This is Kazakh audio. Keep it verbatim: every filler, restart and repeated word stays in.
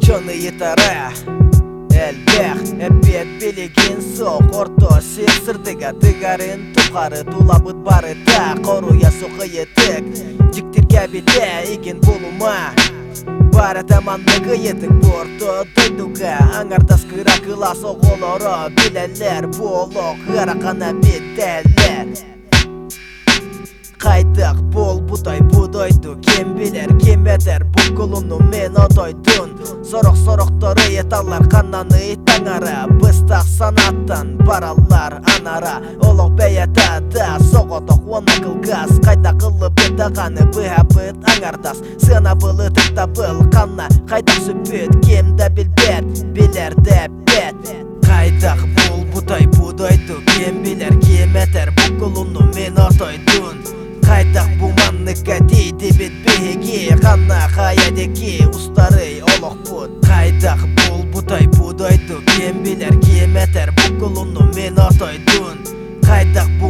чоны етары Әлбәқ, әпет белеген соқ Орто сен сырдыға дығарын тұқары Тулабыт бары та, қоруя соқы етік Диктер кәбеті, еген болума Бары таманлығы етік борто дойдуға Аңардас қыра қыла соғылыры Біләлер болық, ғарақана беттәлер Қайдық бол бұдай бұдойду Кем білер, кем әдер бұл құлыну мен одойдун Сорық-сорықтары еталар қананы таңары Быстақ санаттан баралар анара Олық бәйетада соғытық оны қылғас Қайда қылып етағаны бұғабыт аңардас Сына бұлы тұқта бұл қанна Қайдақ сүпіт, кемді білбет, білер дәппет Қайдақ бол бұдай бұдойду Кем білер, кем әдер бұл құлыну мен одойдун Қайдақ бұманныға дейді бет беге Қанна қаядеке ұстары олық бұд Қайдақ бұл бұдай бұдайды Кем білер кем әтер бұл құлыну мен отойдун Қайдақ бұл